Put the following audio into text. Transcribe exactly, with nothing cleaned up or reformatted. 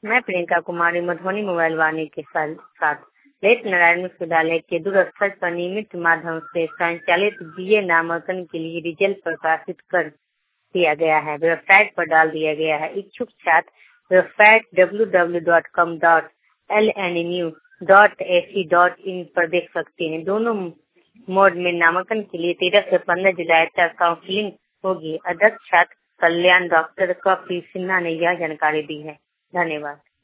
मैं प्रियंका कुमारी मधुबनी मोबाइल वाणी के साथ लेट नारायण विश्वविद्यालय के दूरस्थ पर नियमित माध्यम से संचालित बीए नामांकन के लिए रिजल्ट प्रकाशित कर दिया गया है, वेबसाइट पर डाल दिया गया है। इच्छुक छात्र website W W W dot com dot L N M U dot A C dot in पर देख सकते हैं। दोनों मोड में नामांकन के लिए तेरह से पंद्रह जुलाई तक काउंसलिंग होगी। अध्यक्ष छात्र कल्याण डॉक्टर कपिल सिन्हा ने यह जानकारी दी है। धन्यवाद।